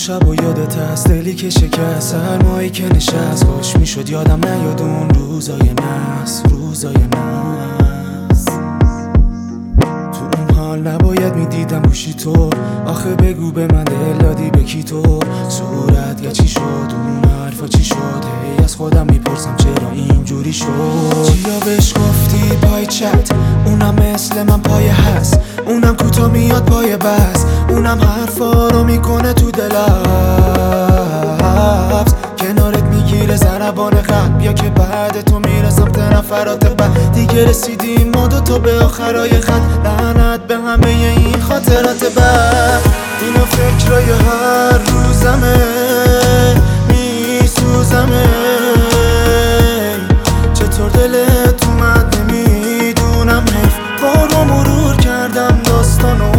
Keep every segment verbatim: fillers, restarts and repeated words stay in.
شب و یادت هست دلی که شکست، سرمایی که نشست، کاش میشد یادم نیاد اون روزای نحس، روزای نحس. تو اون حال نباید میدیدم گوشی تو، آخه بگو به من دل دادی به کی تو؟ صورت یا چی شد اون حرفا چی شد؟ هی از خودم میپرسم چرا اینجوری شد؟ چیا بهش گفتی پای چت؟ اونم مثل من پای هست، اونم کوتا میاد پای بس، اونم حرفا رو میکنه تو دلت، کنارت میگیره ضربان قلب، یا که بعد تو میره سمت نفرات بعد. دیگه رسیدیم ما دوتا به آخرای خط، لعنت به همه این خاطرات بعد. اینا فکرای هر روزمه، میسوزمه، چطور دلت اومد نمیدونم، حیف بارو مرور کردم داستانو،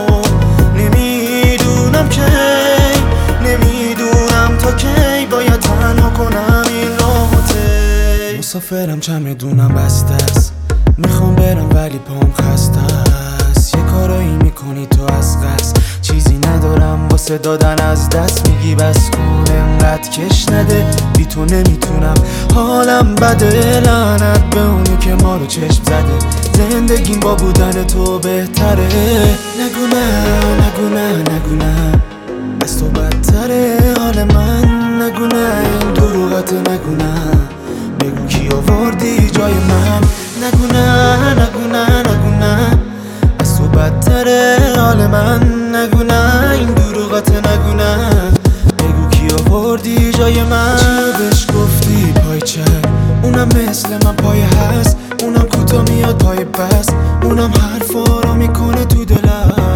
نمیدونم کی، نمیدونم تا کی باید تنها کنم این راحته. مسافرم چمدونم بسته است، میخوام برم ولی پام خسته است، یه کارایی میکنی تو از قصد، چیزی ندارم واسه دادن از دست، میگی بس کن انقدر کش نده، بی تو نمیتونم حالم بده، لعنت به اونی که ما رو چشم زده، زندگیم با بودن تو بهتره. نگو نه نگو نه نگو نه، از تو بدتره حال من، نگو نه این دروغت، نگو نه، بگو کی آوردی جای من، نگو نه نگو نه نگو نه، از تو بدتره حال من، نگو نه این دروغت، نگو نه، بگو کی آوردی جای من. چی بهش گفتی پای چه؟ اونم مثل من پای هست، اونم کوتا میاد پای بس، اونم حرفا رو میکنه تو دلت،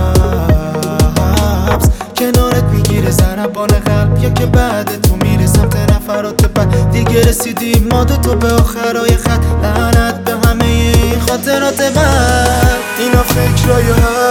کنارت میگیره ضربان قلب، یا که بعد تو میره سمت نفرات بعد. دیگه رسیدیم ما دوتا به آخرای خط، لعنت به همه این خاطرات بعد. اینا فکرای